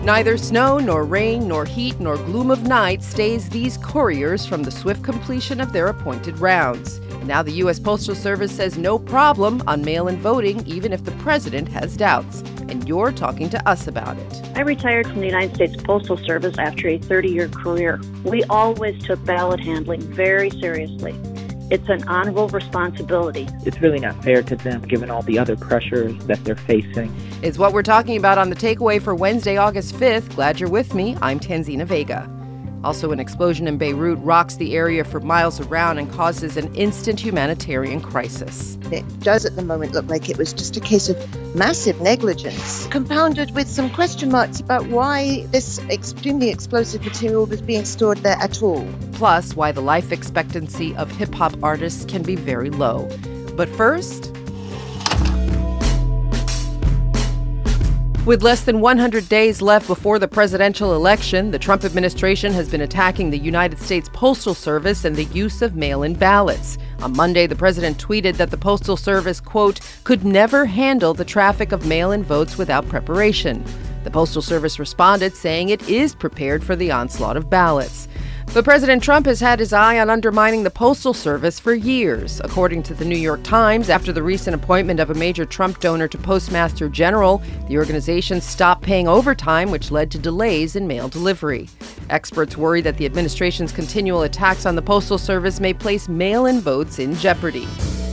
Neither snow, nor rain, nor heat, nor gloom of night stays these couriers from the swift completion of their appointed rounds. Now the U.S. Postal Service says no problem on mail-in voting, even if the president has doubts. And you're talking to us about it. I retired from the United States Postal Service after a 30-year career. We always took ballot handling very seriously. It's an honorable responsibility. It's really not fair to them, given all the other pressures that they're facing. It's what we're talking about on The Takeaway for Wednesday, August 5th. Glad you're with me. I'm Tanzina Vega. Also, an explosion in Beirut rocks the area for miles around and causes an instant humanitarian crisis. It does at the moment look like it was just a case of massive negligence, compounded with some question marks about why this extremely explosive material was being stored there at all. Plus, why the life expectancy of hip-hop artists can be very low. But first, with less than 100 days left before the presidential election, the Trump administration has been attacking the United States Postal Service and the use of mail-in ballots. On Monday, the president tweeted that the Postal Service, quote, could never handle the traffic of mail-in votes without preparation. The Postal Service responded, saying it is prepared for the onslaught of ballots. But President Trump has had his eye on undermining the Postal Service for years. According to the New York Times, after the recent appointment of a major Trump donor to Postmaster General, the organization stopped paying overtime, which led to delays in mail delivery. Experts worry that the administration's continual attacks on the Postal Service may place mail-in votes in jeopardy.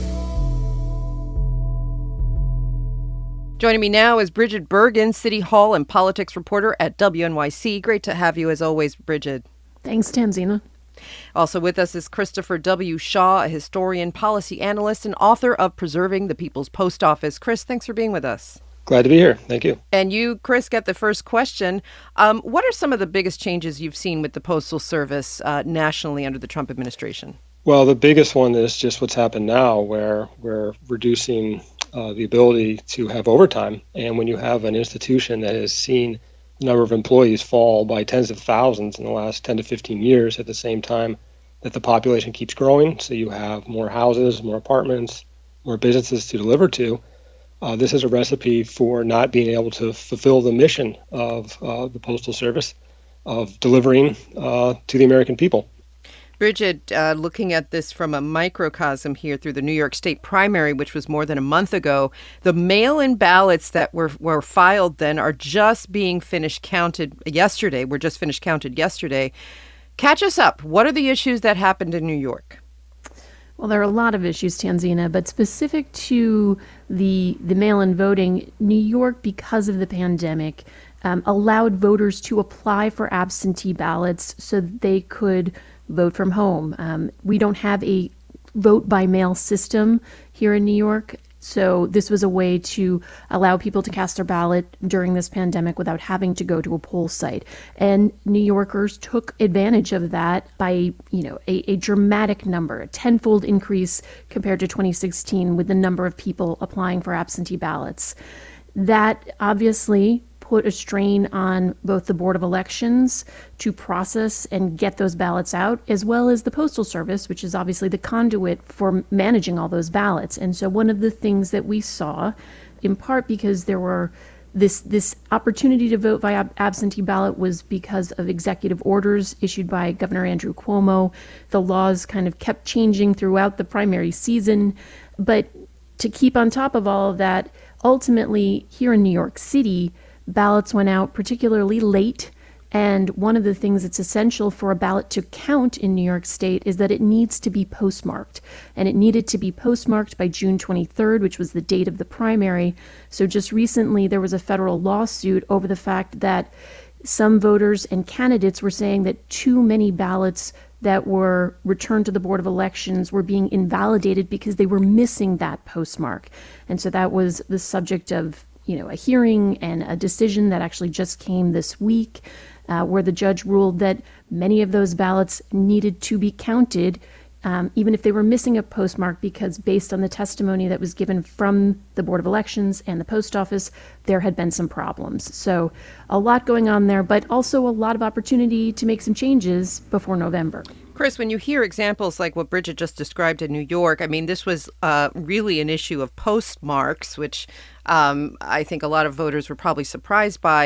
Joining me now is Bridget Bergen, City Hall and politics reporter at WNYC. Great to have you as always, Bridget. Thanks, Tanzina. Also with us is Christopher W. Shaw, a historian, policy analyst, and author of Preserving the People's Post Office. Chris, thanks for being with us. Glad to be here. Thank you. And you, Chris, get the first question. What are some of the biggest changes you've seen with the Postal Service nationally under the Trump administration? Well, the biggest one is just what's happened now, where we're reducing the ability to have overtime. And when you have an institution that has seen number of employees fall by tens of thousands in the last 10 to 15 years at the same time that the population keeps growing. So you have more houses, more apartments, more businesses to deliver to. This is a recipe for not being able to fulfill the mission of the Postal Service of delivering to the American people. Bridget, looking at this from a microcosm here through the New York State primary, which was more than a month ago, the mail-in ballots that were filed then are just being finished counted yesterday. Were just finished counted yesterday. Catch us up. What are the issues that happened in New York? Well, there are a lot of issues, Tanzina, but specific to the mail-in voting, New York, because of the pandemic, allowed voters to apply for absentee ballots so that they could vote from home. We don't have a vote by mail system here in New York, so this was a way to allow people to cast their ballot during this pandemic without having to go to a poll site. And New Yorkers took advantage of that by, a dramatic number, a tenfold increase compared to 2016 with the number of people applying for absentee ballots. That obviously put a strain on both the Board of Elections to process and get those ballots out, as well as the Postal Service, which is obviously the conduit for managing all those ballots. And so one of the things that we saw, in part because there were this opportunity to vote via absentee ballot was because of executive orders issued by Governor Andrew Cuomo. The laws kind of kept changing throughout the primary season. But to keep on top of all of that, ultimately here in New York City, ballots went out particularly late, and one of the things that's essential for a ballot to count in New York State is that it needs to be postmarked, and it needed to be postmarked by June 23rd, which was the date of the primary. So just recently there was a federal lawsuit over the fact that some voters and candidates were saying that too many ballots that were returned to the Board of Elections were being invalidated because they were missing that postmark. And so that was the subject of a hearing and a decision that actually just came this week, where the judge ruled that many of those ballots needed to be counted, even if they were missing a postmark, because based on the testimony that was given from the Board of Elections and the Post Office, there had been some problems. So a lot going on there, but also a lot of opportunity to make some changes before November. Chris, when you hear examples like what Bridget just described in New York, I mean, this was really an issue of postmarks, which I think a lot of voters were probably surprised by.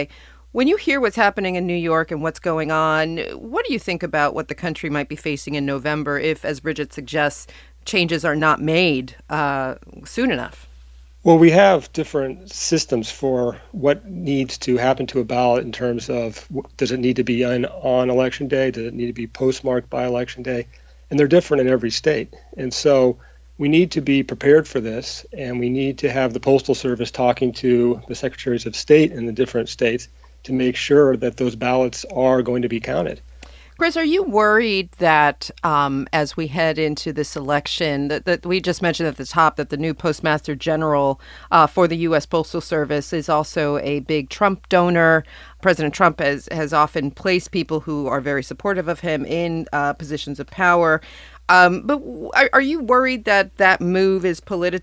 When you hear what's happening in New York and what's going on, what do you think about what the country might be facing in November if, as Bridget suggests, changes are not made soon enough? Well, we have different systems for what needs to happen to a ballot in terms of does it need to be on election day? Does it need to be postmarked by election day? And they're different in every state. And so we need to be prepared for this, and we need to have the Postal Service talking to the secretaries of state in the different states to make sure that those ballots are going to be counted. Chris, are you worried that as we head into this election, that we just mentioned at the top that the new Postmaster General for the U.S. Postal Service is also a big Trump donor? President Trump has often placed people who are very supportive of him in positions of power. But are you worried that that move is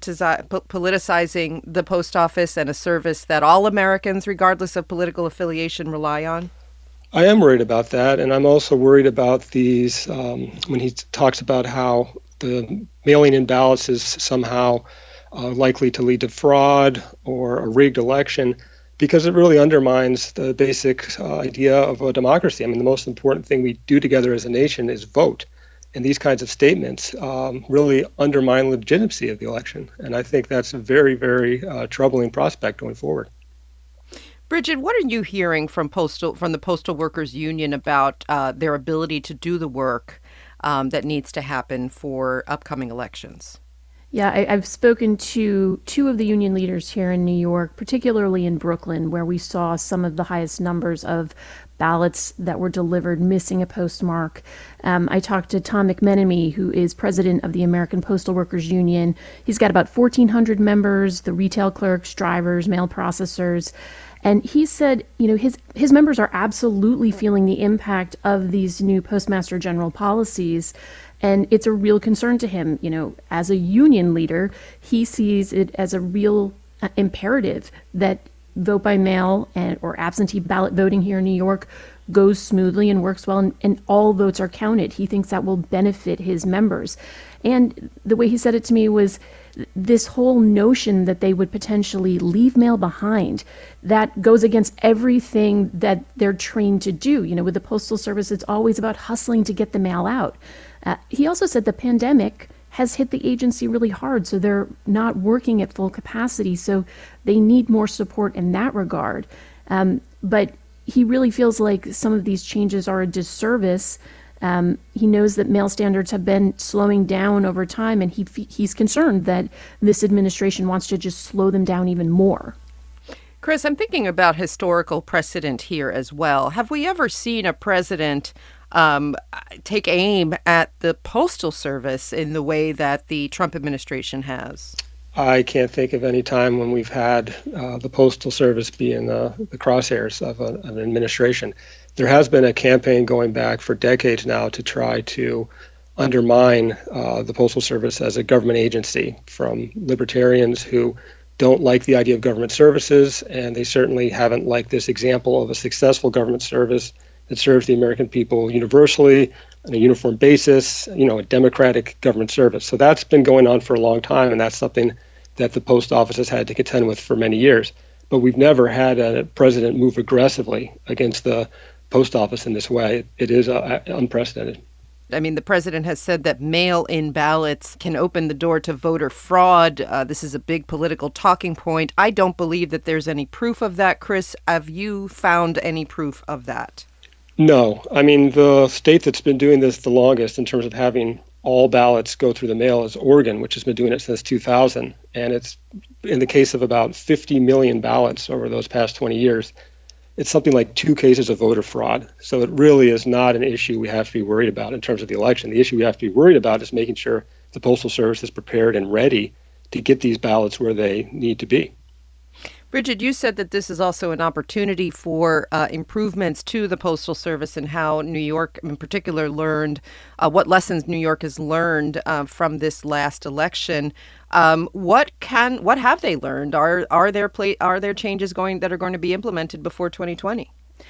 politicizing the post office and a service that all Americans, regardless of political affiliation, rely on? I am worried about that, and I'm also worried about these when he talks about how the mailing in ballots is somehow likely to lead to fraud or a rigged election, because it really undermines the basic idea of a democracy. I mean, the most important thing we do together as a nation is vote, and these kinds of statements really undermine legitimacy of the election, and I think that's a very, very troubling prospect going forward. Bridget, what are you hearing from the Postal Workers Union about their ability to do the work that needs to happen for upcoming elections? Yeah, I've spoken to two of the union leaders here in New York, particularly in Brooklyn, where we saw some of the highest numbers of ballots that were delivered missing a postmark. I talked to Tom McMenemy, who is president of the American Postal Workers Union. He's got about 1,400 members, the retail clerks, drivers, mail processors. And he said, his members are absolutely feeling the impact of these new Postmaster General policies. And it's a real concern to him. As a union leader, he sees it as a real imperative that vote by mail or absentee ballot voting here in New York goes smoothly and works well, and all votes are counted. He thinks that will benefit his members. And the way he said it to me was this whole notion that they would potentially leave mail behind, that goes against everything that they're trained to do. With the Postal Service, it's always about hustling to get the mail out. He also said the pandemic has hit the agency really hard, so they're not working at full capacity, so they need more support in that regard. But he really feels like some of these changes are a disservice. He knows that mail standards have been slowing down over time, and he's concerned that this administration wants to just slow them down even more. Chris, I'm thinking about historical precedent here as well. Have we ever seen a president take aim at the Postal Service in the way that the Trump administration has? I can't think of any time when we've had the Postal Service be in the crosshairs of an administration. There has been a campaign going back for decades now to try to undermine the Postal Service as a government agency, from libertarians who don't like the idea of government services, and they certainly haven't liked this example of a successful government service that serves the American people universally on a uniform basis, a democratic government service. So that's been going on for a long time, and that's something that the post office has had to contend with for many years. But we've never had a president move aggressively against the post office in this way. It is unprecedented. I mean, the president has said that mail-in ballots can open the door to voter fraud. This is a big political talking point. I don't believe that there's any proof of that. Chris, have you found any proof of that? No. I mean, the state that's been doing this the longest in terms of having all ballots go through the mail is Oregon, which has been doing it since 2000. And it's in the case of about 50 million ballots over those past 20 years. It's something like 2 cases of voter fraud. So it really is not an issue we have to be worried about in terms of the election. The issue we have to be worried about is making sure the Postal Service is prepared and ready to get these ballots where they need to be. Bridget, you said that this is also an opportunity for improvements to the Postal Service and how New York in particular learned, what lessons New York has learned from this last election. What have they learned? Are there changes that are going to be implemented before 2020?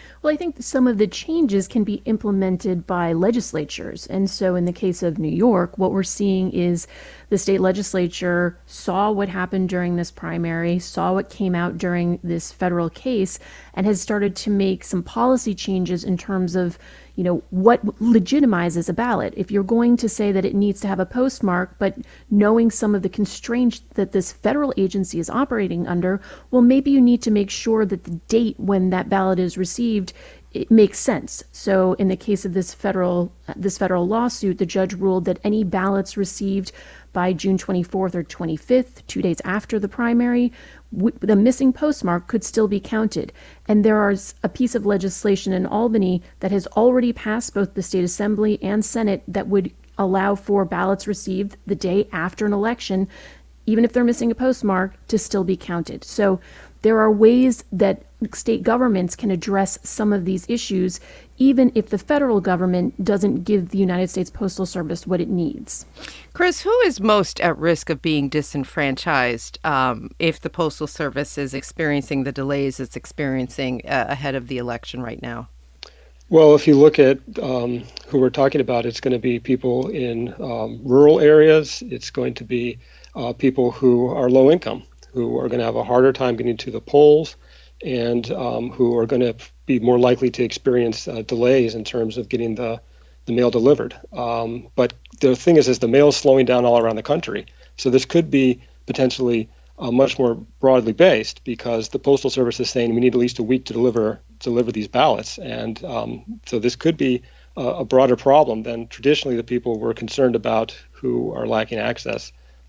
Well, I think some of the changes can be implemented by legislatures. And so in the case of New York, what we're seeing is the state legislature saw what happened during this primary, saw what came out during this federal case, and has started to make some policy changes in terms of, what legitimizes a ballot. If you're going to say that it needs to have a postmark, but knowing some of the constraints that this federal agency is operating under, well, maybe you need to make sure that the date when that ballot is received, it makes sense. So in the case of this federal lawsuit, the judge ruled that any ballots received by June 24th or 25th, 2 days after the primary, the missing postmark could still be counted. And there is a piece of legislation in Albany that has already passed both the state assembly and Senate that would allow for ballots received the day after an election, even if they're missing a postmark, to still be counted. So there are ways that state governments can address some of these issues, even if the federal government doesn't give the United States Postal Service what it needs. Chris, who is most at risk of being disenfranchised if the Postal Service is experiencing the delays it's experiencing ahead of the election right now? Well, if you look at who we're talking about, it's going to be people in rural areas. It's going to be people who are low income, who are going to have a harder time getting to the polls, and who are going to be more likely to experience delays in terms of getting the mail delivered. But the thing is the mail is slowing down all around the country. So this could be potentially much more broadly based, because the Postal Service is saying we need at least a week to deliver these ballots. And so this could be a broader problem than traditionally the people we're concerned about who are lacking access,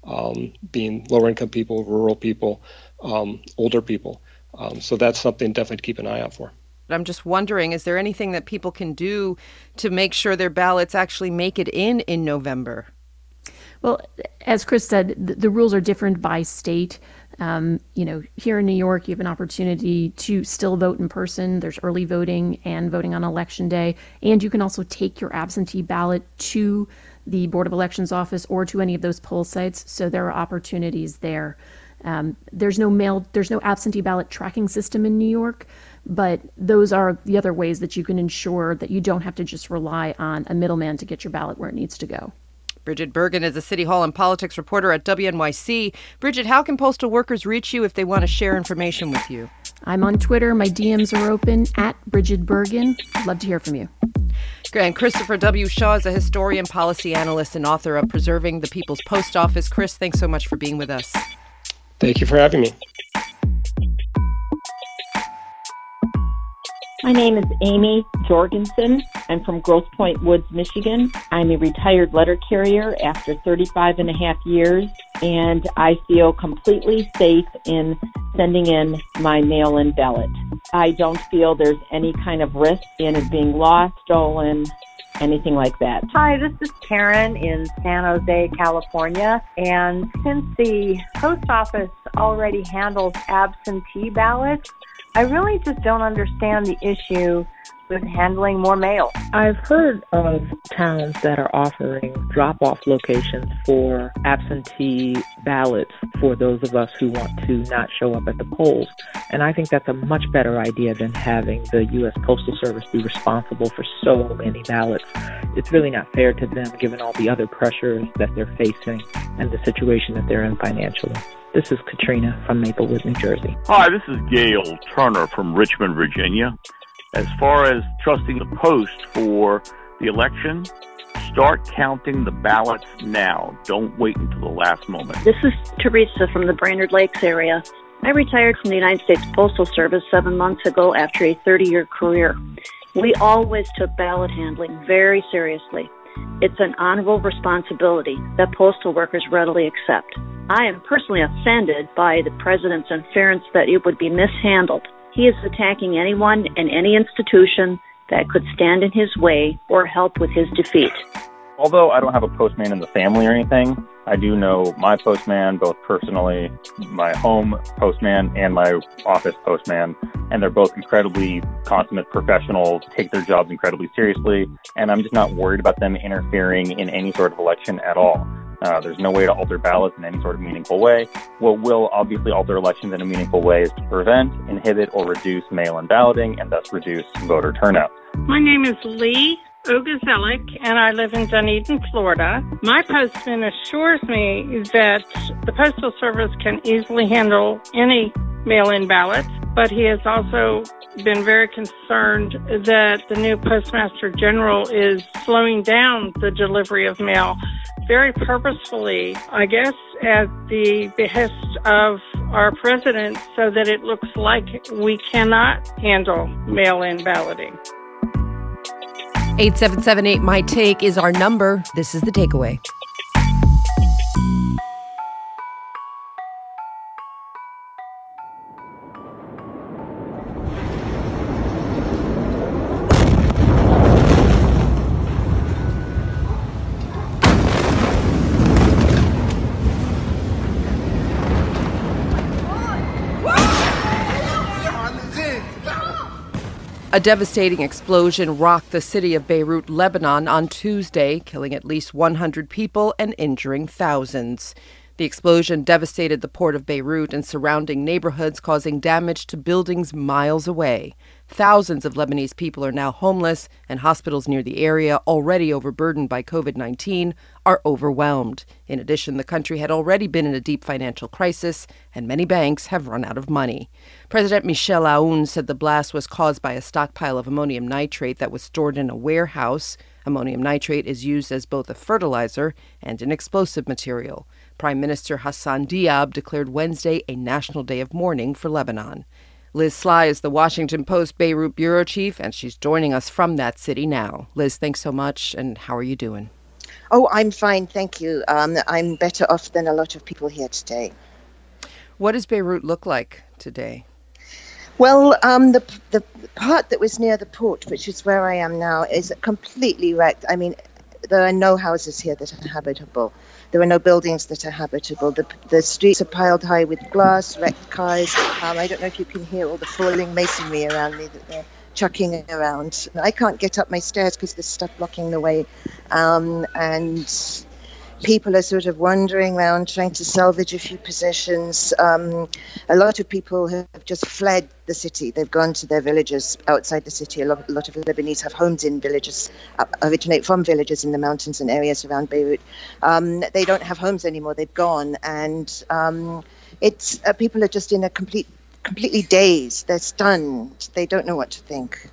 being lower income people, rural people, older people. So that's something definitely to keep an eye out for. I'm just wondering, is there anything that people can do to make sure their ballots actually make it in November? Well, as Chris said, the rules are different by state. Here in New York, you have an opportunity to still vote in person. There's early voting and voting on Election Day. And you can also take your absentee ballot to the Board of Elections office or to any of those poll sites. So there are opportunities there. There's no absentee ballot tracking system in New York, but those are the other ways that you can ensure that you don't have to just rely on a middleman to get your ballot where it needs to go. Bridget Bergen is a City Hall and politics reporter at WNYC. Bridget, how can postal workers reach you if they want to share information with you? I'm on Twitter. My DMs are open at Bridget Bergen. I'd love to hear from you. And Christopher W. Shaw is a historian, policy analyst, and author of Preserving the People's Post Office. Chris, thanks so much for being with us. Thank you for having me. My name is Amy Jorgensen. I'm from Grosse Pointe Woods, Michigan. I'm a retired letter carrier after 35 and a half years, and I feel completely safe in sending in my mail-in ballot. I don't feel there's any kind of risk in it being lost, stolen, anything like that. Hi, this is Karen in San Jose, California. And since the post office already handles absentee ballots, I really just don't understand the issue with handling more mail. I've heard of towns that are offering drop-off locations for absentee ballots for those of us who want to not show up at the polls. And I think that's a much better idea than having the U.S. Postal Service be responsible for so many ballots. It's really not fair to them, given all the other pressures that they're facing and the situation that they're in financially. This is Katrina from Maplewood, New Jersey. Hi, this is Gail Turner from Richmond, Virginia. As far as trusting the post for the election, start counting the ballots now. Don't wait until the last moment. This is Teresa from the Brainerd Lakes area. I retired from the United States Postal Service 7 months ago after a 30-year career. We always took ballot handling very seriously. It's an honorable responsibility that postal workers readily accept. I am personally offended by the president's inference that it would be mishandled. He is attacking anyone and any institution that could stand in his way or help with his defeat. Although I don't have a postman in the family or anything, I do know my postman, both personally, my home postman and my office postman, and they're both incredibly consummate professionals, take their jobs incredibly seriously, and I'm just not worried about them interfering in any sort of election at all. There's no way to alter ballots in any sort of meaningful way. What will obviously alter elections in a meaningful way is to prevent, inhibit, or reduce mail-in balloting and thus reduce voter turnout. My name is Lee Ogazelic, and I live in Dunedin, Florida. My postman assures me that the Postal Service can easily handle any mail-in ballots, but he has also been very concerned that the new Postmaster General is slowing down the delivery of mail very purposefully, I guess, at the behest of our president, so that it looks like we cannot handle mail-in balloting. 877-8 My Take is our number. This is The Takeaway. A devastating explosion rocked the city of Beirut, Lebanon on Tuesday, killing at least 100 people and injuring thousands. The explosion devastated the port of Beirut and surrounding neighborhoods, causing damage to buildings miles away. Thousands of Lebanese people are now homeless, and hospitals near the area, already overburdened by COVID-19, are overwhelmed. In addition, the country had already been in a deep financial crisis, and many banks have run out of money. President Michel Aoun said the blast was caused by a stockpile of ammonium nitrate that was stored in a warehouse. Ammonium nitrate is used as both a fertilizer and an explosive material. Prime Minister Hassan Diab declared Wednesday a national day of mourning for Lebanon. Liz Sly is the Washington Post Beirut bureau chief, and she's joining us from that city now. Liz, thanks so much, and how are you doing? Oh, I'm fine, thank you. I'm better off than a lot of people here today. What does Beirut look like today? Well, the part that was near the port, which is where I am now, is completely wrecked. I mean, there are no houses here that are habitable. There are no buildings that are habitable. The streets are piled high with glass, wrecked cars. I don't know if you can hear all the falling masonry around me that they're chucking around. I can't get up my stairs because there's stuff blocking the way. And people are sort of wandering around trying to salvage a few possessions. A lot of people have just fled the city. They've gone to their villages outside the city. A lot of Lebanese have homes in villages, originate from villages in the mountains and areas around Beirut. They don't have homes anymore. They've gone. And it's people are just in a completely dazed. They're stunned. They don't know what to think.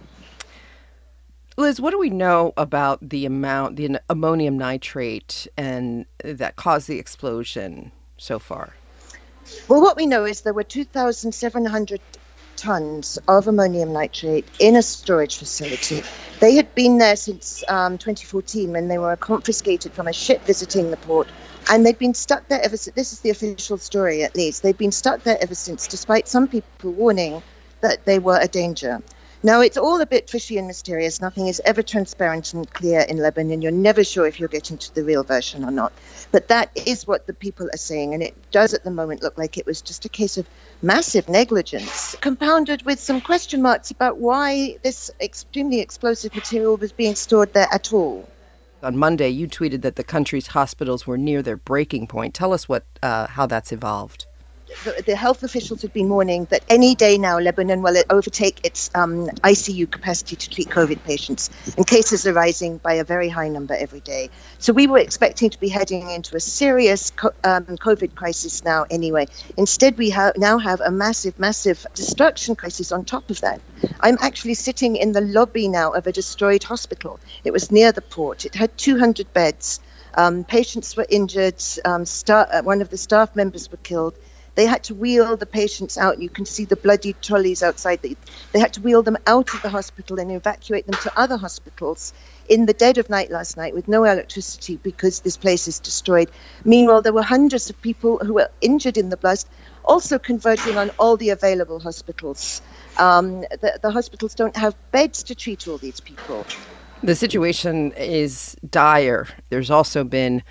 Liz, what do we know about the ammonium nitrate and that caused the explosion so far? Well, what we know is there were 2,700 tons of ammonium nitrate in a storage facility. They had been there since 2014 when they were confiscated from a ship visiting the port, and they'd been stuck there ever since. This is the official story, at least. They'd been stuck there ever since, despite some people warning that they were a danger. Now, it's all a bit fishy and mysterious. Nothing is ever transparent and clear in Lebanon. You're never sure if you're getting to the real version or not. But that is what the people are saying, and it does at the moment look like it was just a case of massive negligence, compounded with some question marks about why this extremely explosive material was being stored there at all. On Monday, you tweeted that the country's hospitals were near their breaking point. Tell us how that's evolved. The health officials have been warning that any day now Lebanon will overtake its ICU capacity to treat COVID patients, and cases are rising by a very high number every day. So we were expecting to be heading into a serious COVID crisis now anyway. Instead, we now have a massive destruction crisis on top of that. I'm actually sitting in the lobby now of a destroyed hospital. It was near the port. It had 200 beds. Patients were injured. One of the staff members were killed. They had to wheel the patients out. You can see the bloody trolleys outside. They had to wheel them out of the hospital and evacuate them to other hospitals in the dead of night last night with no electricity because this place is destroyed. Meanwhile, there were hundreds of people who were injured in the blast, also converging on all the available hospitals. The hospitals don't have beds to treat all these people. The situation is dire. There's also been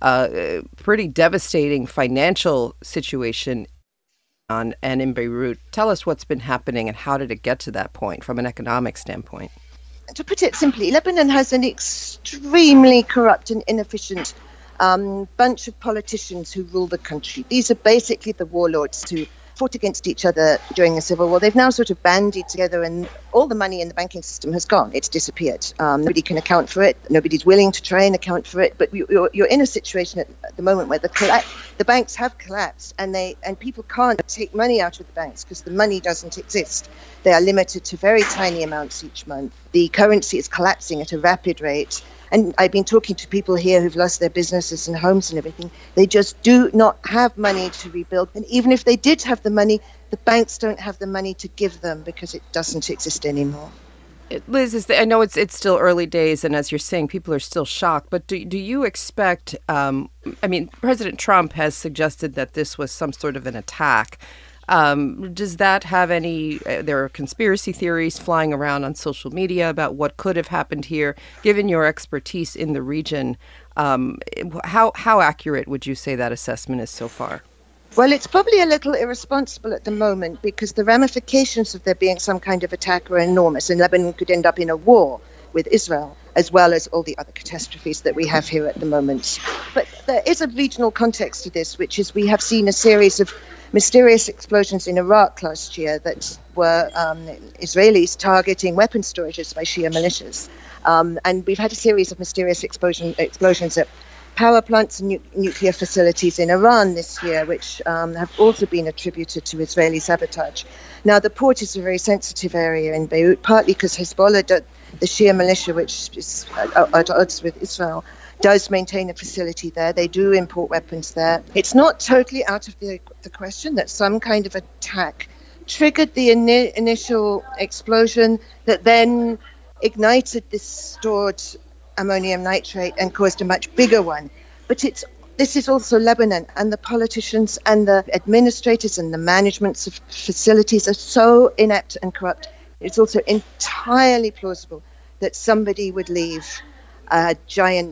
a pretty devastating financial situation and in Beirut. Tell us what's been happening and how did it get to that point from an economic standpoint? To put it simply, Lebanon has an extremely corrupt and inefficient bunch of politicians who rule the country. These are basically the warlords who fought against each other during the Civil War. They've now sort of bandied together, and all the money in the banking system has gone. It's disappeared. Nobody can account for it. Nobody's willing to try and account for it. But you're in a situation at the moment where the banks have collapsed, and people can't take money out of the banks because the money doesn't exist. They are limited to very tiny amounts each month. The currency is collapsing at a rapid rate. And I've been talking to people here who've lost their businesses and homes and everything. They just do not have money to rebuild. And even if they did have the money, the banks don't have the money to give them because it doesn't exist anymore. Liz, I know it's still early days, and as you're saying, people are still shocked. But do you expect, President Trump has suggested that this was some sort of an attack. Does that have there are conspiracy theories flying around on social media about what could have happened here. Given your expertise in the region, how accurate would you say that assessment is so far? Well, it's probably a little irresponsible at the moment because the ramifications of there being some kind of attack are enormous, and Lebanon could end up in a war with Israel, as well as all the other catastrophes that we have here at the moment. But there is a regional context to this, which is we have seen a series of mysterious explosions in Iraq last year that were Israelis targeting weapon storages by Shia militias. And we've had a series of mysterious explosions at power plants and nuclear facilities in Iran this year, which have also been attributed to Israeli sabotage. Now, the port is a very sensitive area in Beirut, partly because Hezbollah, the Shia militia, which is at odds with Israel, does maintain a facility there. They do import weapons there. It's not totally out of the question that some kind of attack triggered the initial explosion that then ignited this stored ammonium nitrate and caused a much bigger one. But this is also Lebanon, and the politicians and the administrators and the managements of facilities are so inept and corrupt. It's also entirely plausible that somebody would leave a giant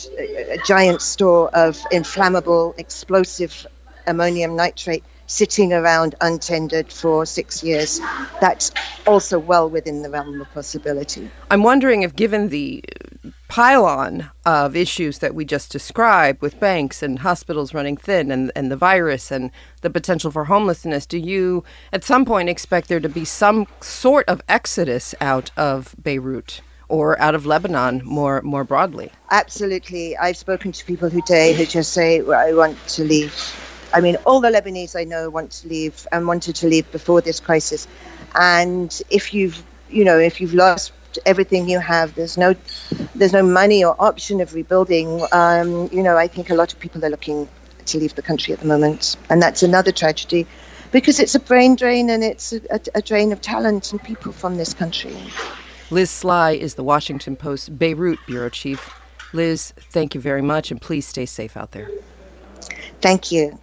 store of inflammable, explosive ammonium nitrate sitting around untended for 6 years. That's also well within the realm of possibility. I'm wondering if, given the pile-on of issues that we just described with banks and hospitals running thin and the virus and the potential for homelessness, do you at some point expect there to be some sort of exodus out of Beirut or out of Lebanon more broadly? Absolutely. I've spoken to people who just say, well, I want to leave. I mean, all the Lebanese I know want to leave and wanted to leave before this crisis. And if you've lost everything you have, there's no money or option of rebuilding. I think a lot of people are looking to leave the country at the moment. And that's another tragedy because it's a brain drain and it's a drain of talent and people from this country. Liz Sly is the Washington Post Beirut bureau chief. Liz, thank you very much, and please stay safe out there. Thank you.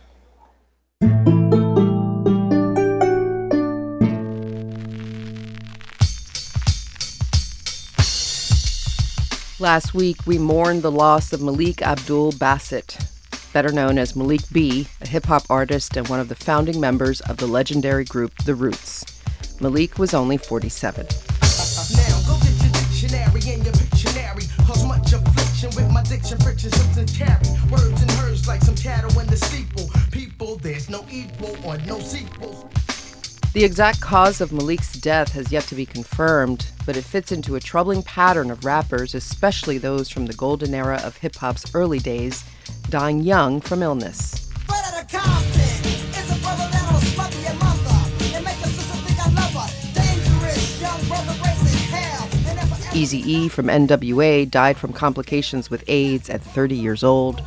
Last week, we mourned the loss of Malik Abdul Basit, better known as Malik B, a hip-hop artist and one of the founding members of the legendary group The Roots. Malik was only 47. Now go get your dictionary and your Pictionary, cause much affliction with my diction frictions and carry words and herds like some cattle in the steeple. People, there's no equal or no sequels. The exact cause of Malik's death has yet to be confirmed, but it fits into a troubling pattern of rappers, especially those from the golden era of hip-hop's early days, dying young from illness. Eazy-E from NWA died from complications with AIDS at 30 years old.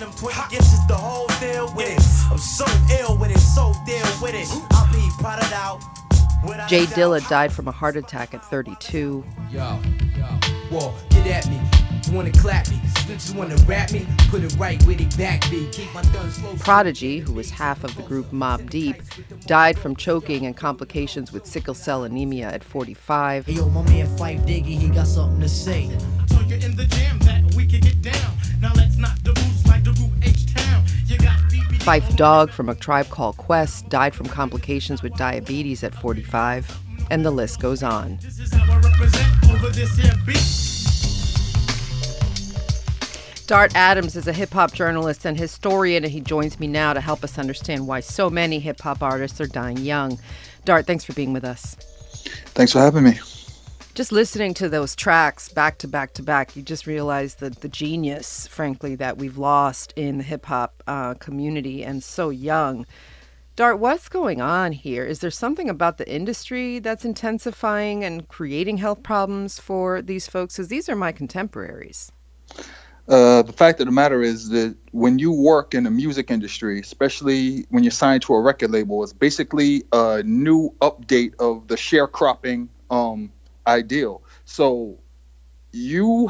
Jay Dilla died from a heart attack at 32. Well, get at me. Wanna clap me, snitches wanna rap me, put it right where they back me. Prodigy, who was half of the group Mobb Deep, died from choking and complications with sickle cell anemia at 45. Hey, yo, my man Phife Diggy, he got something to say. Told you in the jam that we can get down. Now let's not the roots like the group H-Town. You got Phife Dawg from A Tribe Called Quest died from complications with diabetes at 45, and the list goes on. This is how I represent over this here beat. Dart Adams is a hip-hop journalist and historian, and he joins me now to help us understand why so many hip-hop artists are dying young. Dart, thanks for being with us. Thanks for having me. Just listening to those tracks back to back to back, you just realize the genius, frankly, that we've lost in the hip-hop community, and so young. Dart, what's going on here? Is there something about the industry that's intensifying and creating health problems for these folks? Because these are my contemporaries. The fact of the matter is that when you work in the music industry, especially when you're signed to a record label, it's basically a new update of the sharecropping ideal. So you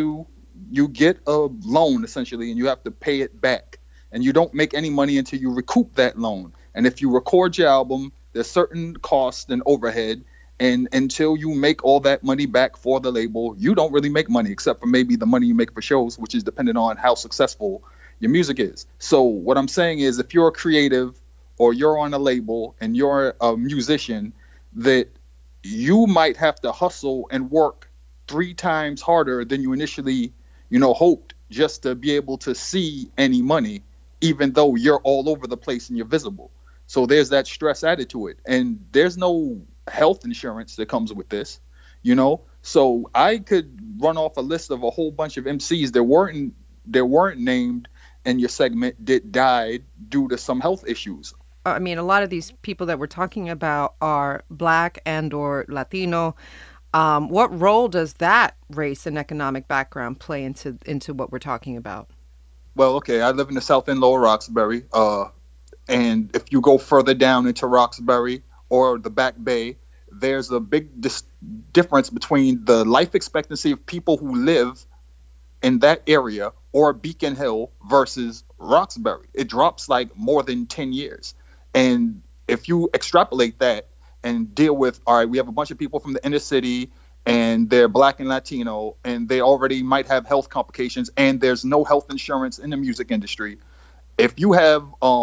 get a loan essentially, and you have to pay it back. And you don't make any money until you recoup that loan. And if you record your album, there's certain costs and overhead. And until you make all that money back for the label, you don't really make money, except for maybe the money you make for shows, which is dependent on how successful your music is. So what I'm saying is, if you're a creative or you're on a label and you're a musician, that you might have to hustle and work 3 times harder than you initially, hoped, just to be able to see any money, even though you're all over the place and you're visible. So there's that stress added to it. And there's no health insurance that comes with this, So I could run off a list of a whole bunch of MCs that weren't named in your segment that died due to some health issues. I mean, a lot of these people that we're talking about are Black and or Latino. What role does that race and economic background play into what we're talking about? Well, okay, I live in the South End, Lower Roxbury, and if you go further down into Roxbury or the Back Bay, there's a big difference between the life expectancy of people who live in that area or Beacon Hill versus Roxbury. It drops like more than 10 years. And if you extrapolate that and deal with, all right, we have a bunch of people from the inner city and they're Black and Latino and they already might have health complications and there's no health insurance in the music industry. If you have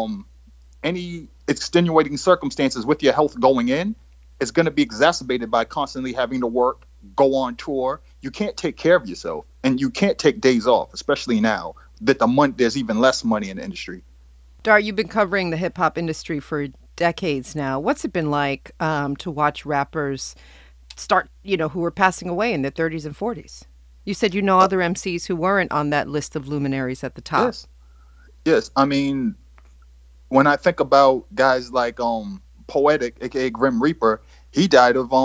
any extenuating circumstances with your health going in, it's going to be exacerbated by constantly having to work, go on tour. You can't take care of yourself and you can't take days off, especially now that there's even less money in the industry. Dart, you've been covering the hip hop industry for decades now. What's it been like to watch rappers start, who are passing away in their 30s and 40s? You said other MCs who weren't on that list of luminaries at the top. Yes. I mean, when I think about guys like Poetic, aka Grim Reaper, he died of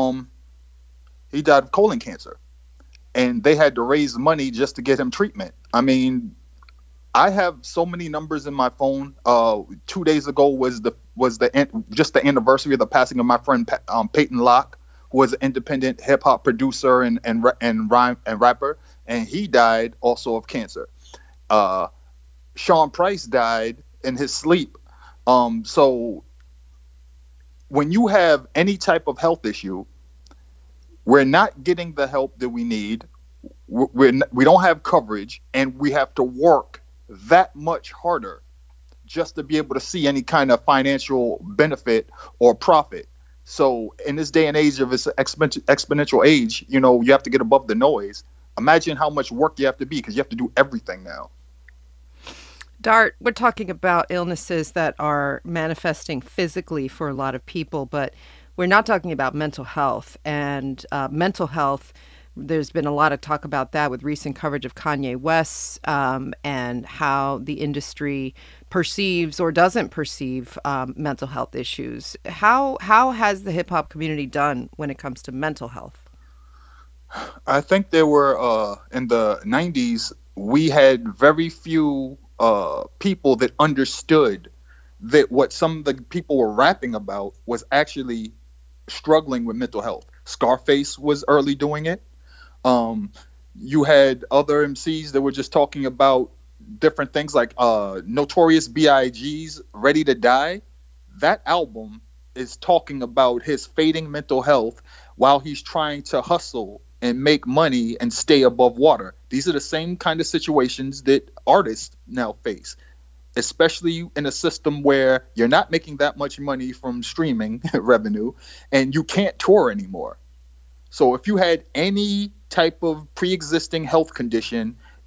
colon cancer, and they had to raise money just to get him treatment. I mean, I have so many numbers in my phone. 2 days ago was the anniversary of the passing of my friend Peyton Locke, who was an independent hip hop producer and rapper, and he died also of cancer. Sean Price died in his sleep. So when you have any type of health issue, we're not getting the help that we need. We don't have coverage, and we have to work that much harder just to be able to see any kind of financial benefit or profit. So in this day and age of this exponential age, you have to get above the noise. Imagine how much work you have to be, because you have to do everything now. Dart, we're talking about illnesses that are manifesting physically for a lot of people, but we're not talking about mental health. And mental health, there's been a lot of talk about that with recent coverage of Kanye West and how the industry perceives or doesn't perceive mental health issues. How has the hip hop community done when it comes to mental health? I think there were, in the 90s, we had very few people that understood that what some of the people were rapping about was actually struggling with mental health. Scarface was early doing it. You had other MCs that were just talking about different things, like Notorious B.I.G.'s Ready to Die. That album is talking about his fading mental health while he's trying to hustle and make money and stay above water. These are the same kind of situations that artists now face, especially in a system where you're not making that much money from streaming revenue and you can't tour anymore. So if you had any type of pre-existing health condition,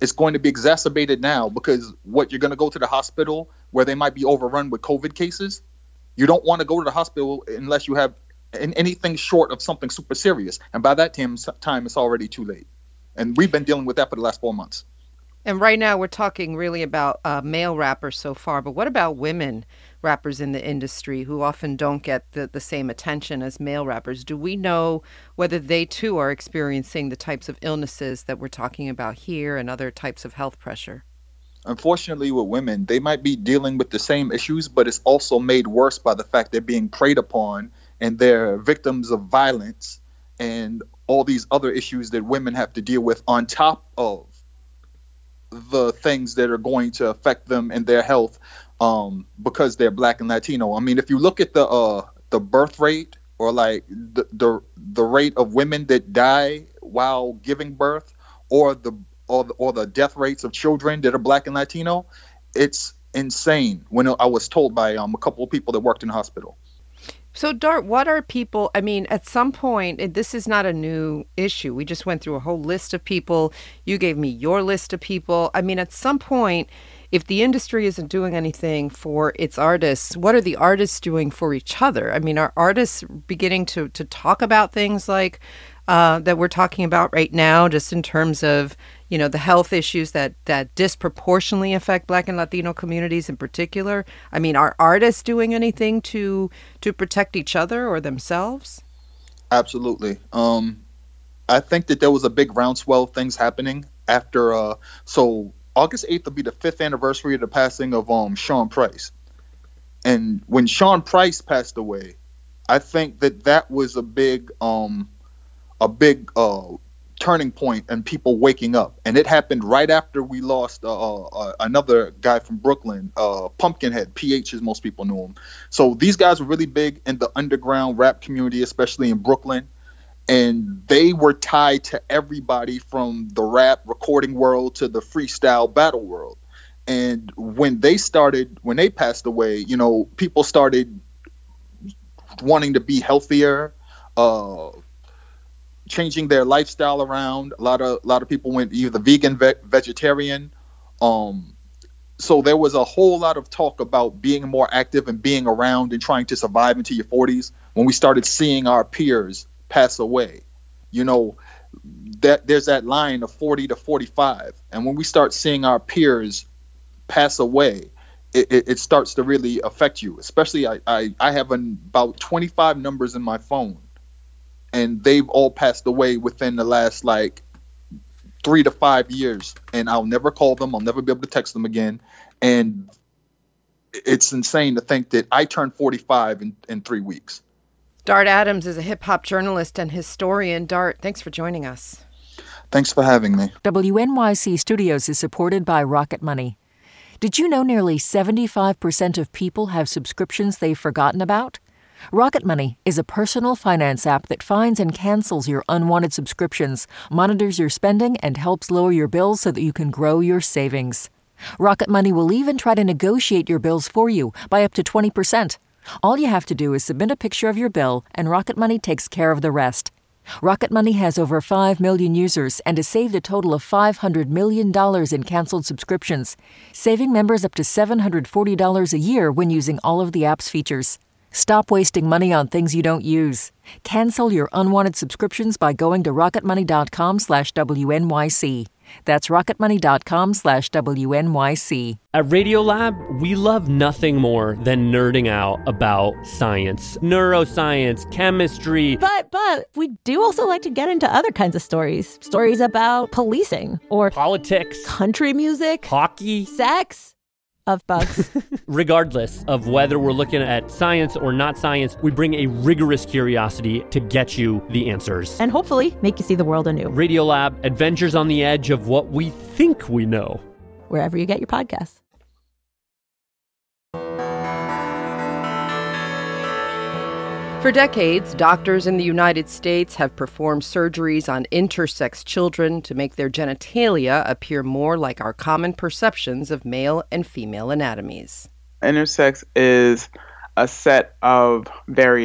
It's going to be exacerbated now because you're going to go to the hospital where they might be overrun with COVID cases. You don't want to go to the hospital unless you have anything short of something super serious. And by that time, it's already too late. And we've been dealing with that for the last 4 months. And right now we're talking really about male rappers so far, but what about women rappers in the industry who often don't get the same attention as male rappers? Do we know whether they too are experiencing the types of illnesses that we're talking about here and other types of health pressure? Unfortunately, with women, they might be dealing with the same issues, but it's also made worse by the fact they're being preyed upon and they're victims of violence and all these other issues that women have to deal with on top of the things that are going to affect them and their health because they're Black and Latino. I mean, if you look at the birth rate or like the rate of women that die while giving birth or the death rates of children that are Black and Latino, it's insane. When I was told by a couple of people that worked in the hospital. So, Dart, what are people, I mean, at some point, this is not a new issue. We just went through a whole list of people. You gave me your list of people. I mean, at some point, if the industry isn't doing anything for its artists, what are the artists doing for each other? I mean, are artists beginning to talk about things like that we're talking about right now, just in terms of, you know, the health issues that disproportionately affect Black and Latino communities in particular? I mean, are artists doing anything to protect each other or themselves? Absolutely. I think that there was a big groundswell of things happening after. So August 8th will be the 5th anniversary of the passing of Sean Price. And when Sean Price passed away, I think that was a big turning point and people waking up. And it happened right after we lost another guy from Brooklyn, Pumpkinhead, PH as most people knew him. So these guys were really big in the underground rap community, especially in Brooklyn. And they were tied to everybody from the rap recording world to the freestyle battle world. And when they passed away, you know, people started wanting to be healthier, changing their lifestyle around. A lot of people went either vegan, vegetarian. So there was a whole lot of talk about being more active and being around and trying to survive into your 40s when we started seeing our peers pass away. You know, that there's that line of 40 to 45. And when we start seeing our peers pass away, it starts to really affect you. Especially I have about 25 numbers in my phone, and they've all passed away within the last 3 to 5 years. And I'll never call them. I'll never be able to text them again. And it's insane to think that I turned 45 in 3 weeks. Dart Adams is a hip-hop journalist and historian. Dart, thanks for joining us. Thanks for having me. WNYC Studios is supported by Rocket Money. Did you know nearly 75% of people have subscriptions they've forgotten about? Rocket Money is a personal finance app that finds and cancels your unwanted subscriptions, monitors your spending, and helps lower your bills so that you can grow your savings. Rocket Money will even try to negotiate your bills for you by up to 20%. All you have to do is submit a picture of your bill, and Rocket Money takes care of the rest. Rocket Money has over 5 million users and has saved a total of $500 million in canceled subscriptions, saving members up to $740 a year when using all of the app's features. Stop wasting money on things you don't use. Cancel your unwanted subscriptions by going to rocketmoney.com/WNYC. That's rocketmoney.com/WNYC. At Radiolab, we love nothing more than nerding out about science, neuroscience, chemistry. But we do also like to get into other kinds of stories. Stories about policing or politics, country music, hockey, sex. Of bugs. Regardless of whether we're looking at science or not science, we bring a rigorous curiosity to get you the answers. And hopefully make you see the world anew. Radiolab, adventures on the edge of what we think we know. Wherever you get your podcasts. For decades, doctors in the United States have performed surgeries on intersex children to make their genitalia appear more like our common perceptions of male and female anatomies. Intersex is a set of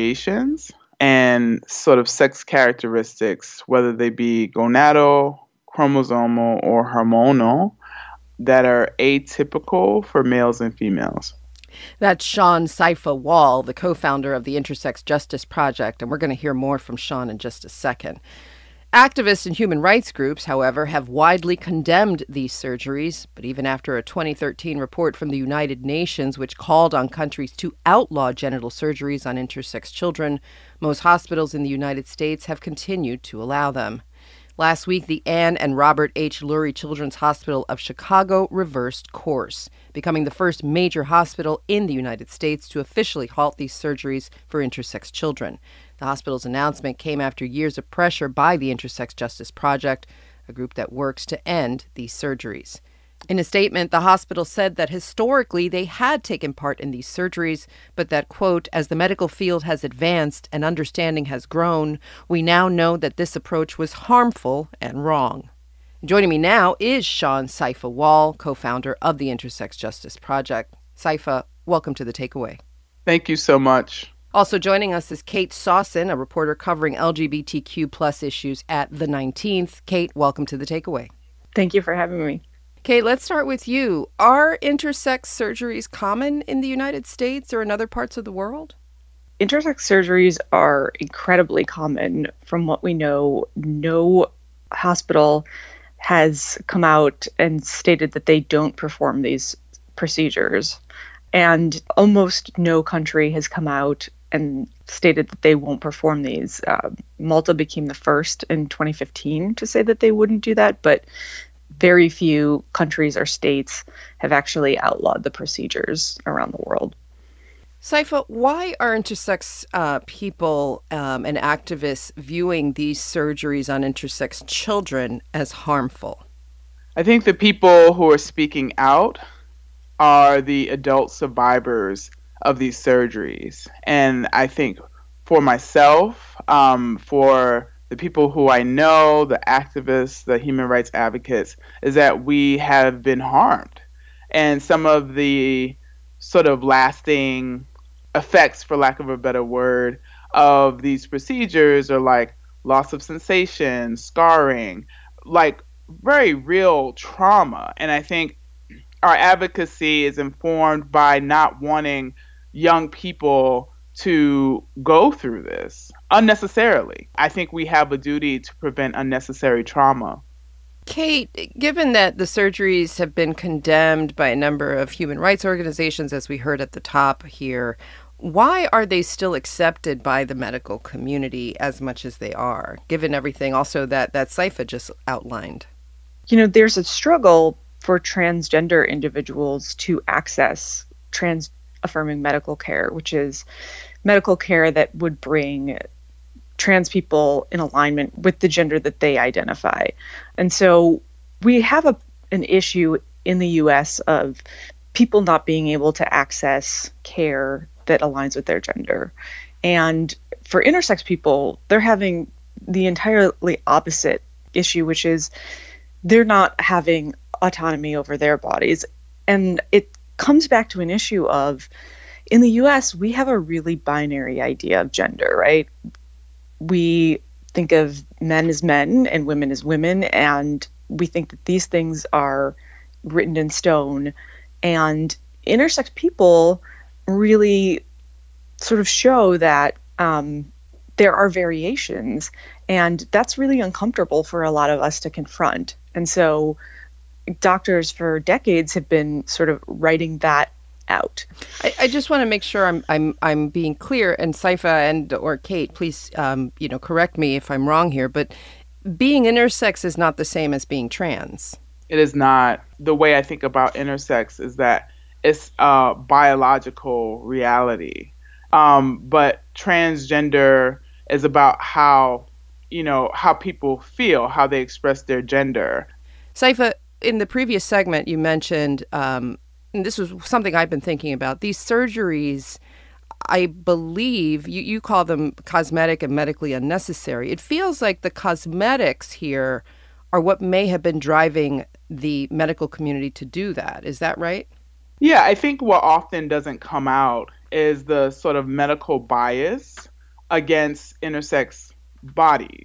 variations and sort of sex characteristics, whether they be gonadal, chromosomal or hormonal that are atypical for males and females. That's Sean Saifa Wall, the co-founder of the Intersex Justice Project, and we're going to hear more from Sean in just a second. Activists and human rights groups, however, have widely condemned these surgeries, but even after a 2013 report from the United Nations which called on countries to outlaw genital surgeries on intersex children, most hospitals in the United States have continued to allow them. Last week, the Ann and Robert H. Lurie Children's Hospital of Chicago reversed course, becoming the first major hospital in the United States to officially halt these surgeries for intersex children. The hospital's announcement came after years of pressure by the Intersex Justice Project, a group that works to end these surgeries. In a statement, the hospital said that historically they had taken part in these surgeries, but that, quote, as the medical field has advanced and understanding has grown, we now know that this approach was harmful and wrong. Joining me now is Sean Saifa Wall, co-founder of the Intersex Justice Project. Saifa, welcome to The Takeaway. Thank you so much. Also joining us is Kate Sawson, a reporter covering LGBTQ plus issues at The 19th. Kate, welcome to The Takeaway. Thank you for having me. Kate, let's start with you. Are intersex surgeries common in the United States or in other parts of the world? Intersex surgeries are incredibly common. From what we know, no hospital has come out and stated that they don't perform these procedures. And almost no country has come out and stated that they won't perform these. Malta became the first in 2015 to say that they wouldn't do that, but very few countries or states have actually outlawed the procedures around the world. Saifa, why are intersex people and activists viewing these surgeries on intersex children as harmful? I think the people who are speaking out are the adult survivors of these surgeries. And I think for myself, for the people who I know, the activists, the human rights advocates, is that we have been harmed. And some of the sort of lasting effects, for lack of a better word, of these procedures are like loss of sensation, scarring, like very real trauma. And I think our advocacy is informed by not wanting young people to go through this unnecessarily. I think we have a duty to prevent unnecessary trauma. Kate, given that the surgeries have been condemned by a number of human rights organizations, as we heard at the top here, why are they still accepted by the medical community as much as they are, given everything also that Saifa just outlined? You know, there's a struggle for transgender individuals to access trans-affirming medical care, which is medical care that would bring trans people in alignment with the gender that they identify. And so we have an issue in the U.S. of people not being able to access care that aligns with their gender. And for intersex people, they're having the entirely opposite issue, which is they're not having autonomy over their bodies. And it comes back to an issue of, in the US, we have a really binary idea of gender, right? We think of men as men and women as women, and we think that these things are written in stone. And intersex people really sort of show that there are variations, and that's really uncomfortable for a lot of us to confront. And so doctors for decades have been sort of writing that out. I just want to make sure I'm being clear, and Saifa and or Kate, please correct me if I'm wrong here, but being intersex is not the same as being trans. It is not. The way I think about intersex is that it's a biological reality. But transgender is about how people feel, how they express their gender. Saifa, in the previous segment, you mentioned, and this was something I've been thinking about, these surgeries, I believe, you call them cosmetic and medically unnecessary. It feels like the cosmetics here are what may have been driving the medical community to do that. Is that right? Yeah, I think what often doesn't come out is the sort of medical bias against intersex bodies.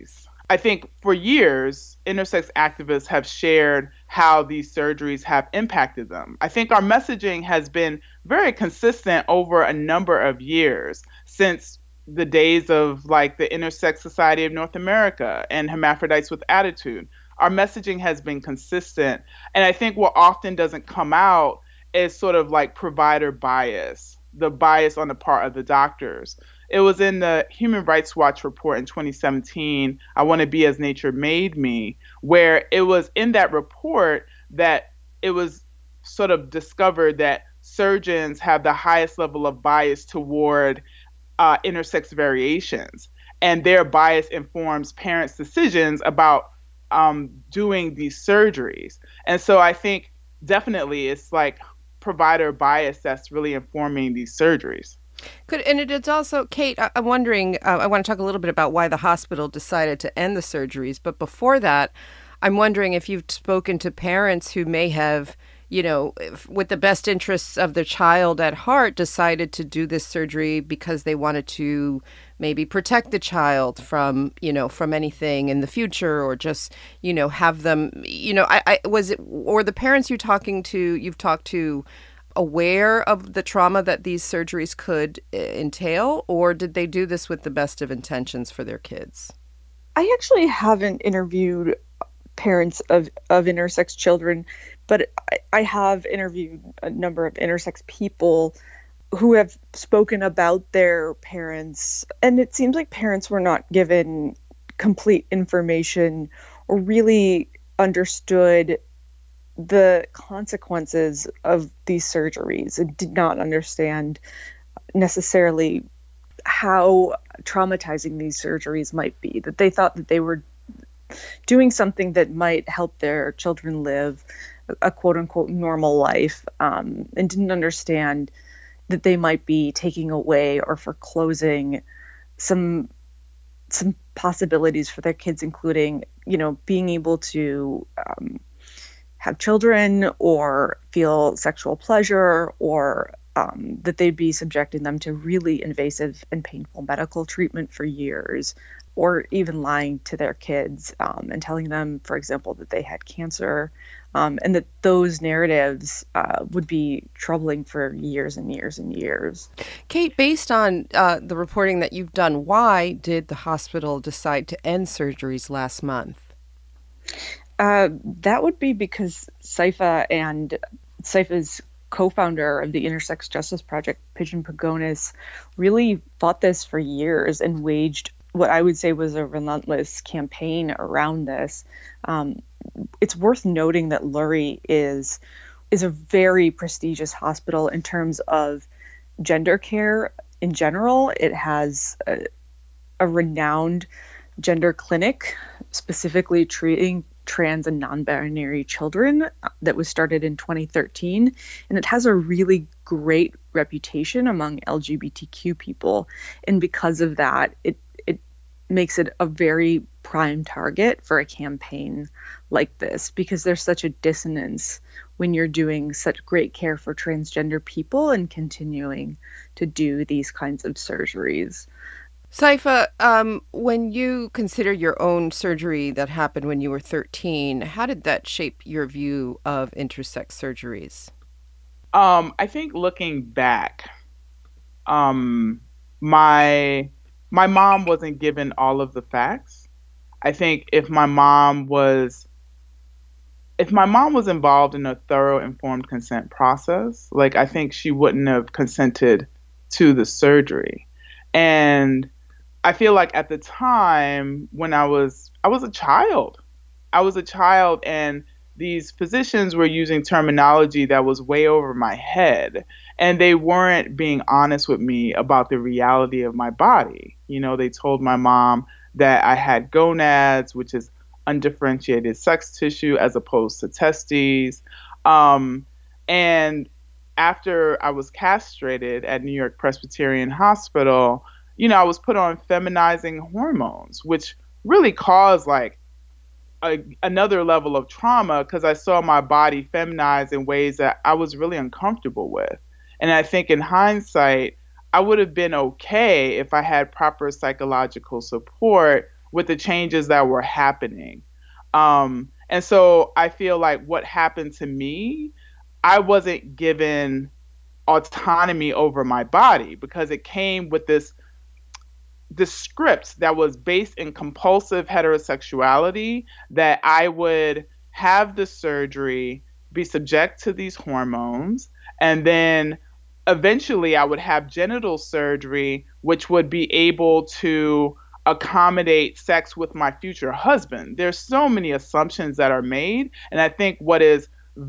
I think for years, intersex activists have shared how these surgeries have impacted them. I think our messaging has been very consistent over a number of years, since the days of like the Intersex Society of North America and Hermaphrodites with Attitude. Our messaging has been consistent. And I think what often doesn't come out is sort of like provider bias, the bias on the part of the doctors. It was in the Human Rights Watch report in 2017, I Want to Be as Nature Made Me, where it was in that report that it was sort of discovered that surgeons have the highest level of bias toward intersex variations. And their bias informs parents' decisions about doing these surgeries. And so I think definitely it's like provider bias that's really informing these surgeries. And it's also, Kate, I'm wondering, I want to talk a little bit about why the hospital decided to end the surgeries. But before that, I'm wondering if you've spoken to parents who may have, with the best interests of their child at heart, decided to do this surgery because they wanted to maybe protect the child from, from anything in the future, or just, have them, or the parents you've talked to, aware of the trauma that these surgeries could entail, or did they do this with the best of intentions for their kids? I actually haven't interviewed parents of intersex children, but I have interviewed a number of intersex people who have spoken about their parents, and it seems like parents were not given complete information or really understood the consequences of these surgeries and did not understand necessarily how traumatizing these surgeries might be, that they thought that they were doing something that might help their children live a quote unquote normal life, and didn't understand that they might be taking away or foreclosing some possibilities for their kids, including, being able to have children or feel sexual pleasure, or that they'd be subjecting them to really invasive and painful medical treatment for years, or even lying to their kids and telling them, for example, that they had cancer, and that those narratives would be troubling for years and years and years. Kate, based on the reporting that you've done, why did the hospital decide to end surgeries last month? That would be because Saifa and Saifa's co-founder of the Intersex Justice Project, Pigeon Pagonis, really fought this for years and waged what I would say was a relentless campaign around this. It's worth noting that Lurie is a very prestigious hospital in terms of gender care in general. It has a renowned gender clinic specifically treating trans and non-binary children that was started in 2013, and it has a really great reputation among LGBTQ people, and because of that it makes it a very prime target for a campaign like this, because there's such a dissonance when you're doing such great care for transgender people and continuing to do these kinds of surgeries. Saifa, when you consider your own surgery that happened when you were 13, how did that shape your view of intersex surgeries? I think looking back, my mom wasn't given all of the facts. I think if my mom was involved in a thorough informed consent process, like, I think she wouldn't have consented to the surgery. And I feel like at the time when I was a child, and these physicians were using terminology that was way over my head, and they weren't being honest with me about the reality of my body. They told my mom that I had gonads, which is undifferentiated sex tissue as opposed to testes. And after I was castrated at New York Presbyterian Hospital, I was put on feminizing hormones, which really caused like another level of trauma, because I saw my body feminized in ways that I was really uncomfortable with. And I think in hindsight, I would have been okay if I had proper psychological support with the changes that were happening. And so I feel like what happened to me, I wasn't given autonomy over my body because it came with this script that was based in compulsive heterosexuality, that I would have the surgery, be subject to these hormones, and then eventually I would have genital surgery, which would be able to accommodate sex with my future husband. There's so many assumptions that are made. And I think what is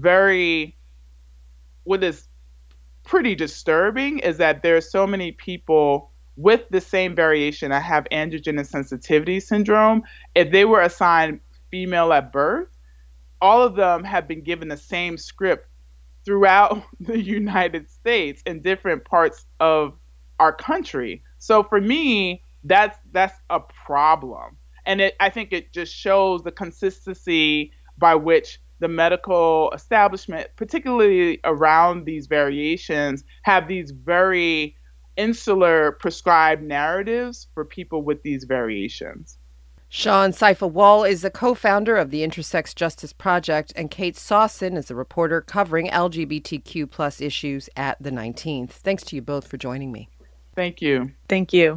pretty disturbing is that there are so many people with the same variation that have androgen insensitivity syndrome. If they were assigned female at birth, all of them have been given the same script throughout the United States in different parts of our country. So for me, that's a problem. And I think it just shows the consistency by which the medical establishment, particularly around these variations, have these very insular prescribed narratives for people with these variations. Sean Saifa-Wall is a co-founder of the Intersex Justice Project, and Kate Sawson is a reporter covering LGBTQ plus issues at the 19th. Thanks to you both for joining me. Thank you. Thank you.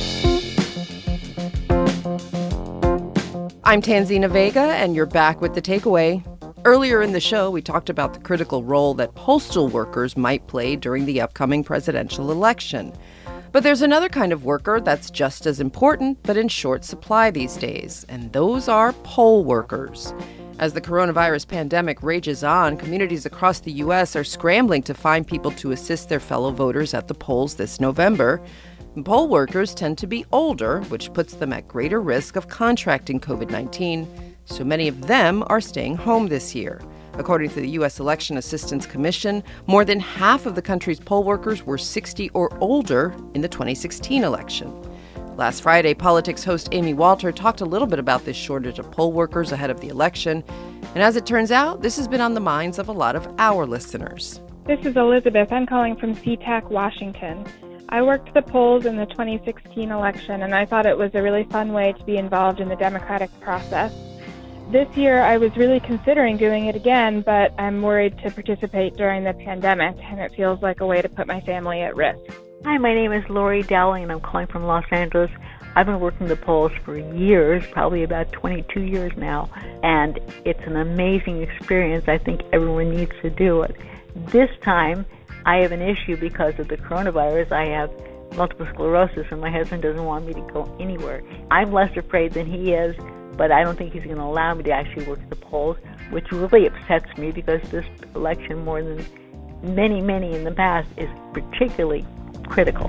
I'm Tanzina Vega, and you're back with The Takeaway. Earlier in the show, we talked about the critical role that postal workers might play during the upcoming presidential election. But there's another kind of worker that's just as important, but in short supply these days, and those are poll workers. As the coronavirus pandemic rages on, communities across the U.S. are scrambling to find people to assist their fellow voters at the polls this November. Poll workers tend to be older, which puts them at greater risk of contracting COVID-19, so many of them are staying home this year. According to the U.S. Election Assistance Commission, more than half of the country's poll workers were 60 or older in the 2016 election. Last Friday, Politics host Amy Walter talked a little bit about this shortage of poll workers ahead of the election. And as it turns out, this has been on the minds of a lot of our listeners. This is Elizabeth. I'm calling from SeaTac, Washington. I worked the polls in the 2016 election, and I thought it was a really fun way to be involved in the democratic process. This year, I was really considering doing it again, but I'm worried to participate during the pandemic, and it feels like a way to put my family at risk. Hi, my name is Lori Dowling, and I'm calling from Los Angeles. I've been working the polls for years, probably about 22 years now, and it's an amazing experience. I think everyone needs to do it. This time, I have an issue because of the coronavirus. I have multiple sclerosis, and my husband doesn't want me to go anywhere. I'm less afraid than he is, but I don't think he's going to allow me to actually work the polls, which really upsets me because this election, more than many in the past, is particularly critical.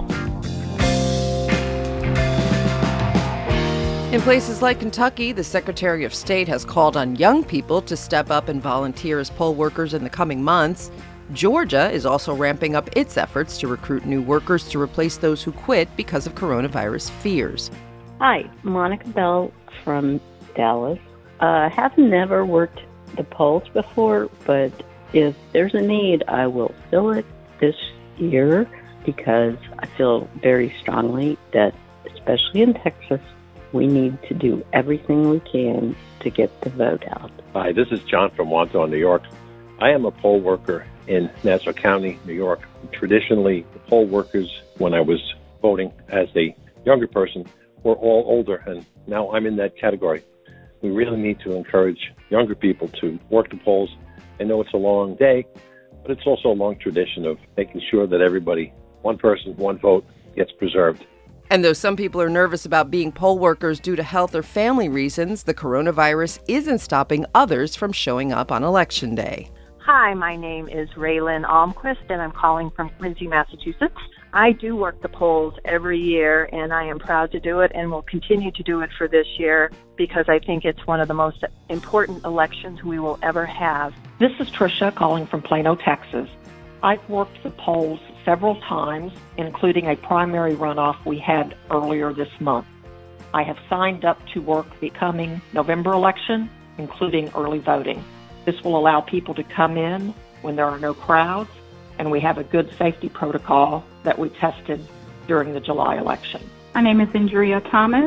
In places like Kentucky, the Secretary of State has called on young people to step up and volunteer as poll workers in the coming months. Georgia is also ramping up its efforts to recruit new workers to replace those who quit because of coronavirus fears. Hi, Monica Bell from Dallas. Have never worked the polls before, but if there's a need, I will fill it this year because I feel very strongly that, especially in Texas, we need to do everything we can to get the vote out. Hi, this is John from Wantagh, New York. I am a poll worker in Nassau County, New York. Traditionally, the poll workers, when I was voting as a younger person, were all older, and now I'm in that category. We really need to encourage younger people to work the polls. I know it's a long day, but it's also a long tradition of making sure that everybody, one person, one vote, gets preserved. And though some people are nervous about being poll workers due to health or family reasons, the coronavirus isn't stopping others from showing up on Election Day. Hi, my name is Raylyn Almquist, and I'm calling from Quincy, Massachusetts. I do work the polls every year, and I am proud to do it and will continue to do it for this year because I think it's one of the most important elections we will ever have. This is Tricia calling from Plano, Texas. I've worked the polls several times, including a primary runoff we had earlier this month. I have signed up to work the coming November election, including early voting. This will allow people to come in when there are no crowds, and we have a good safety protocol that we tested during the July election. My name is Andrea Thomas.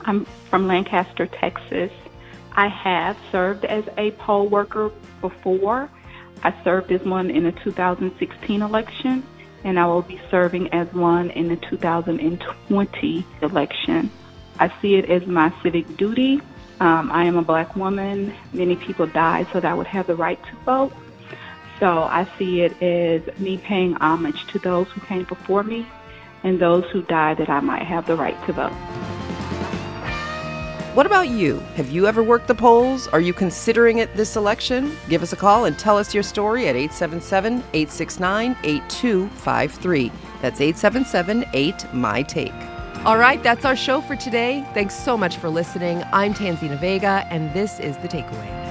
I'm from Lancaster, Texas. I have served as a poll worker before. I served as one in the 2016 election, and I will be serving as one in the 2020 election. I see it as my civic duty. I am a Black woman. Many people died so that I would have the right to vote. So I see it as me paying homage to those who came before me and those who died that I might have the right to vote. What about you? Have you ever worked the polls? Are you considering it this election? Give us a call and tell us your story at 877-869-8253. That's 877-8-MY-TAKE. All right, that's our show for today. Thanks so much for listening. I'm Tanzina Vega, and this is The Takeaway.